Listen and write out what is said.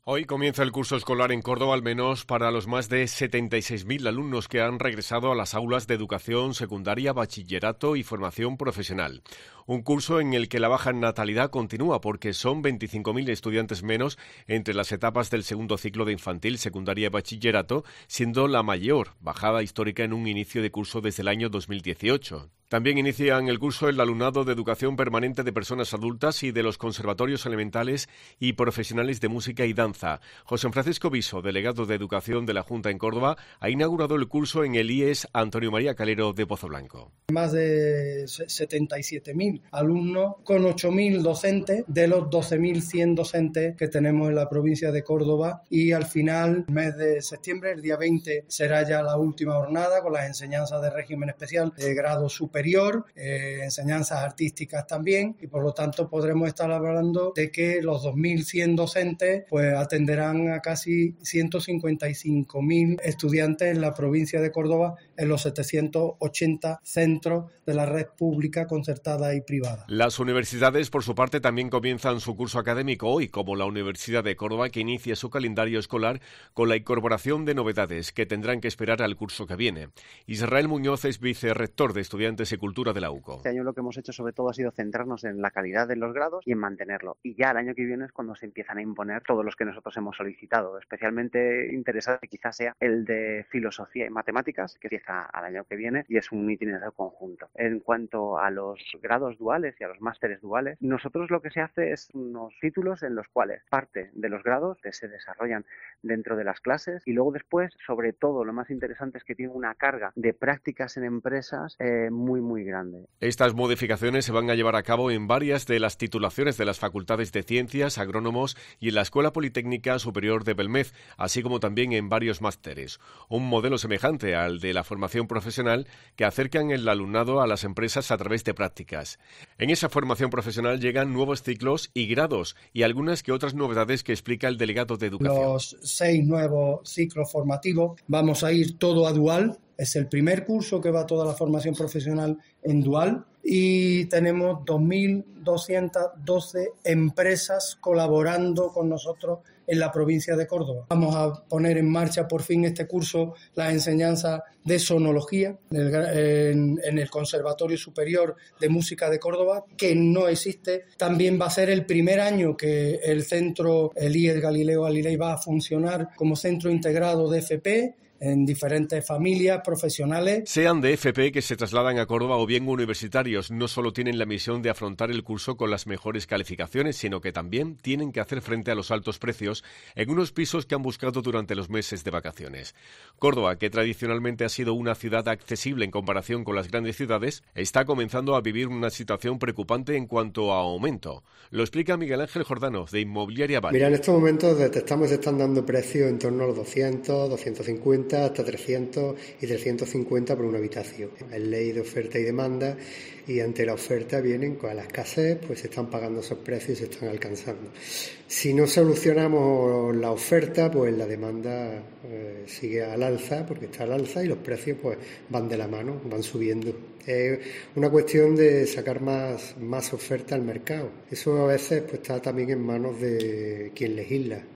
Hoy comienza el curso escolar en Córdoba, al menos para los más de 76.000 alumnos que han regresado a las aulas de educación secundaria, bachillerato y formación profesional. Un curso en el que la baja natalidad continúa porque son 25.000 estudiantes menos entre las etapas del segundo ciclo de infantil, secundaria y bachillerato, siendo la mayor bajada histórica en un inicio de curso desde el año 2018. También inician el curso el alumnado de educación permanente de personas adultas y de los conservatorios elementales y profesionales de música y danza. José Francisco Viso, delegado de Educación de la Junta en Córdoba, ha inaugurado el curso en el IES Antonio María Calero de Pozoblanco. Más de 77.000 alumnos con 8.000 docentes de los 12.100 docentes que tenemos en la provincia de Córdoba, y al final, el mes de septiembre, el día 20, será ya la última jornada con las enseñanzas de régimen especial de grado superior, enseñanzas artísticas también, y por lo tanto podremos estar hablando de que los 2.100 docentes pues atenderán a casi 155.000 estudiantes en la provincia de Córdoba en los 780 centros de la red pública, concertada y privada. Las universidades, por su parte, también comienzan su curso académico hoy, como la Universidad de Córdoba, que inicia su calendario escolar con la incorporación de novedades que tendrán que esperar al curso que viene. Israel Muñoz es vicerrector de Estudiantes y Cultura de la UCO. Este año lo que hemos hecho sobre todo ha sido centrarnos en la calidad de los grados y en mantenerlo. Y ya el año que viene es cuando se empiezan a imponer todos los que nosotros hemos solicitado. Especialmente interesante quizás sea el de Filosofía y Matemáticas, que empieza al año que viene y es un itinerario conjunto. En cuanto a los grados duales y a los másteres duales, nosotros lo que se hace es unos títulos en los cuales parte de los grados que se desarrollan dentro de las clases, y luego después, sobre todo, lo más interesante es que tiene una carga de prácticas en empresas muy grande. Estas modificaciones se van a llevar a cabo en varias de las titulaciones de las facultades de Ciencias, Agrónomos y en la Escuela Politécnica Superior de Belmez, así como también en varios másteres. Un modelo semejante al de la formación profesional que acercan el alumnado a las empresas a través de prácticas. En esa formación profesional llegan nuevos ciclos y grados y algunas que otras novedades que explica el delegado de Educación. Los 6 nuevos ciclos formativos, vamos a ir todo a dual. Es el primer curso que va toda la formación profesional en dual, y tenemos 2.212 empresas colaborando con nosotros en la provincia de Córdoba. Vamos a poner en marcha por fin este curso, las enseñanzas de sonología en el Conservatorio Superior de Música de Córdoba, que no existe. También va a ser el primer año que el centro, el IES Galileo Galilei, va a funcionar como centro integrado de FP, en diferentes familias profesionales. Sean de FP que se trasladan a Córdoba o bien universitarios, no solo tienen la misión de afrontar el curso con las mejores calificaciones, sino que también tienen que hacer frente a los altos precios en unos pisos que han buscado durante los meses de vacaciones. Córdoba, que tradicionalmente ha sido una ciudad accesible en comparación con las grandes ciudades, está comenzando a vivir una situación preocupante en cuanto a aumento. Lo explica Miguel Ángel Jordano, de Inmobiliaria Valle. Mira, en estos momentos detectamos que están dando precios en torno a los 200, 250, hasta 300 y 350 por una habitación. Es ley de oferta y demanda, y ante la oferta vienen con la escasez, pues se están pagando esos precios y se están alcanzando. Si no solucionamos la oferta, pues la demanda sigue al alza, porque está al alza, y los precios pues van de la mano, van subiendo. Es una cuestión de sacar más oferta al mercado. Eso a veces pues está también en manos de quien legisla.